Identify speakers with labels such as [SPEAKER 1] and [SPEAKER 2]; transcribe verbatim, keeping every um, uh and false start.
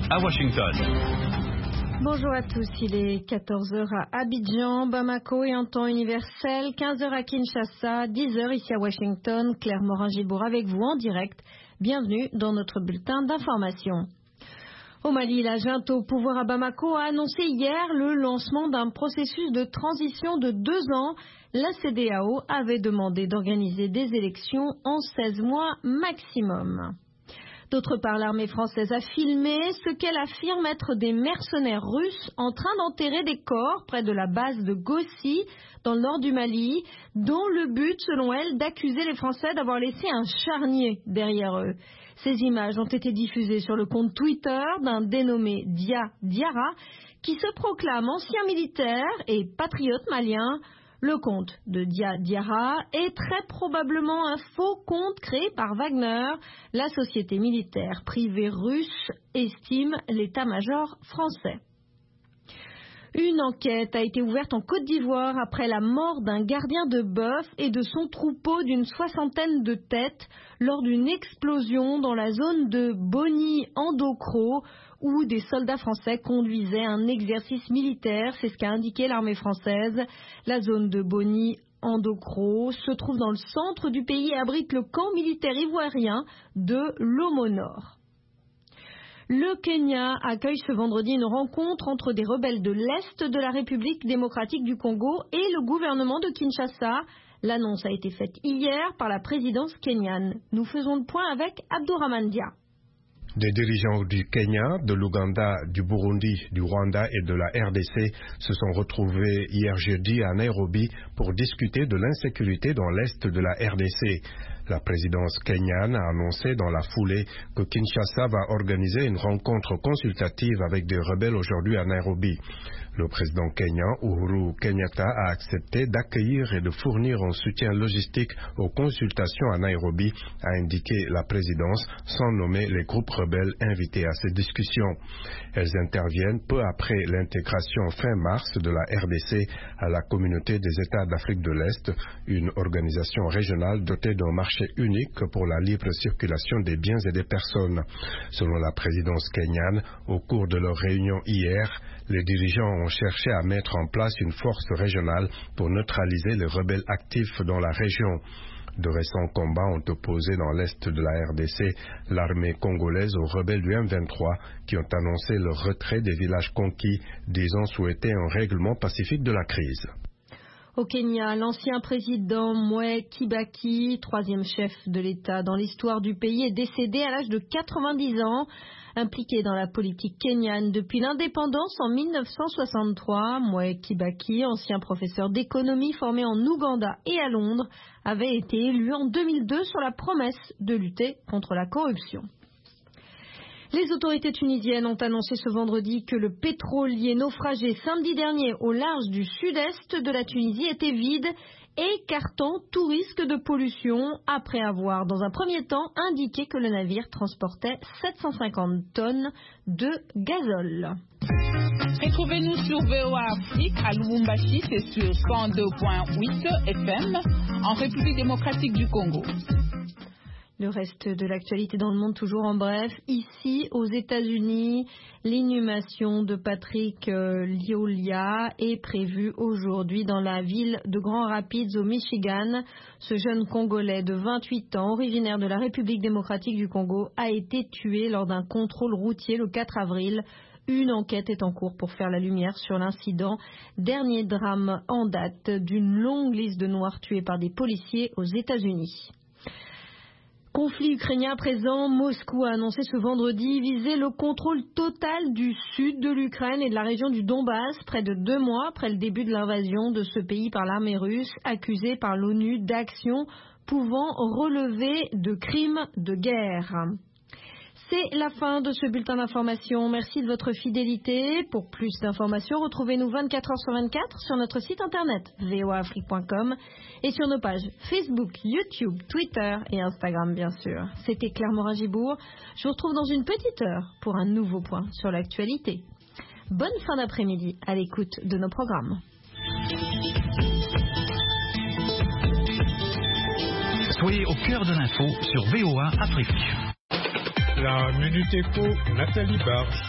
[SPEAKER 1] à Washington.
[SPEAKER 2] Bonjour à tous, il est quatorze heures à Abidjan, Bamako et en temps universel, quinze heures à Kinshasa, dix heures ici à Washington. Claire Morin-Gibour avec vous en direct. Bienvenue dans notre bulletin d'information. Au Mali, la junte au pouvoir à Bamako a annoncé hier le lancement d'un processus de transition de deux ans. La C D A O avait demandé d'organiser des élections en seize mois maximum. D'autre part, l'armée française a filmé ce qu'elle affirme être des mercenaires russes en train d'enterrer des corps près de la base de Gossi, dans le nord du Mali, dont le but, selon elle, d'accuser les Français d'avoir laissé un charnier derrière eux. Ces images ont été diffusées sur le compte Twitter d'un dénommé Dia Diarra, qui se proclame ancien militaire et patriote malien. Le compte de Dia Diarra est très probablement un faux compte créé par Wagner. La société militaire privée russe estime l'état-major français. Une enquête a été ouverte en Côte d'Ivoire après la mort d'un gardien de bœuf et de son troupeau d'une soixantaine de têtes lors d'une explosion dans la zone de Boni-Andokro où des soldats français conduisaient un exercice militaire. C'est ce qu'a indiqué l'armée française. La zone de Boni-Andokro se trouve dans le centre du pays et abrite le camp militaire ivoirien de Lomo Nord. Le Kenya accueille ce vendredi une rencontre entre des rebelles de l'Est de la République démocratique du Congo et le gouvernement de Kinshasa. L'annonce a été faite hier par la présidence kenyane. Nous faisons le point avec Abdourahmane Dia.
[SPEAKER 3] Des dirigeants du Kenya, de l'Ouganda, du Burundi, du Rwanda et de la R D C se sont retrouvés hier jeudi à Nairobi pour discuter de l'insécurité dans l'Est de la R D C. La présidence kenyane a annoncé dans la foulée que Kinshasa va organiser une rencontre consultative avec des rebelles aujourd'hui à Nairobi. Le président kenyan Uhuru Kenyatta a accepté d'accueillir et de fournir un soutien logistique aux consultations à Nairobi, a indiqué la présidence, sans nommer les groupes rebelles invités à ces discussions. Elles interviennent peu après l'intégration fin mars de la R D C à la Communauté des États d'Afrique de l'Est, une organisation régionale dotée d'un marché unique pour la libre circulation des biens et des personnes. Selon la présidence kenyane, au cours de leur réunion hier, les dirigeants ont cherché à mettre en place une force régionale pour neutraliser les rebelles actifs dans la région. De récents combats ont opposé dans l'est de la R D C l'armée congolaise aux rebelles du M vingt-trois qui ont annoncé le retrait des villages conquis, disant souhaiter un règlement pacifique de la crise.
[SPEAKER 2] Au Kenya, l'ancien président Mwai Kibaki, troisième chef de l'État dans l'histoire du pays, est décédé à l'âge de quatre-vingt-dix ans. Impliqué dans la politique kenyane depuis l'indépendance en mille neuf cent soixante-trois, Mwai Kibaki, ancien professeur d'économie formé en Ouganda et à Londres, avait été élu en deux mille deux sur la promesse de lutter contre la corruption. Les autorités tunisiennes ont annoncé ce vendredi que le pétrolier naufragé samedi dernier au large du sud-est de la Tunisie était vide, écartant tout risque de pollution après avoir, dans un premier temps, indiqué que le navire transportait sept cent cinquante tonnes de gazole.
[SPEAKER 4] Retrouvez-nous sur V O A Afrique à Lubumbashi, c'est sur cent deux virgule huit F M, en République démocratique du Congo.
[SPEAKER 2] Le reste de l'actualité dans le monde, toujours en bref. Ici, aux États-Unis, l'inhumation de Patrick euh, Lyolia est prévue aujourd'hui dans la ville de Grand Rapids, au Michigan. Ce jeune Congolais de vingt-huit ans, originaire de la République démocratique du Congo, a été tué lors d'un contrôle routier le quatre avril. Une enquête est en cours pour faire la lumière sur l'incident. Dernier drame en date d'une longue liste de Noirs tués par des policiers aux États-Unis. Conflit ukrainien présent, Moscou a annoncé ce vendredi viser le contrôle total du sud de l'Ukraine et de la région du Donbass, près de deux mois après le début de l'invasion de ce pays par l'armée russe, accusée par l'ONU d'actions pouvant relever de crimes de guerre. C'est la fin de ce bulletin d'information. Merci de votre fidélité. Pour plus d'informations, retrouvez-nous vingt-quatre heures sur vingt-quatre sur notre site internet v o a afrique point com et sur nos pages Facebook, YouTube, Twitter et Instagram, bien sûr. C'était Claire Morin-Gibour. Je vous retrouve dans une petite heure pour un nouveau point sur l'actualité. Bonne fin d'après-midi à l'écoute de nos programmes.
[SPEAKER 1] Soyez au cœur de l'info sur V O A Afrique.
[SPEAKER 5] La Minute Éco, Nathalie Barge.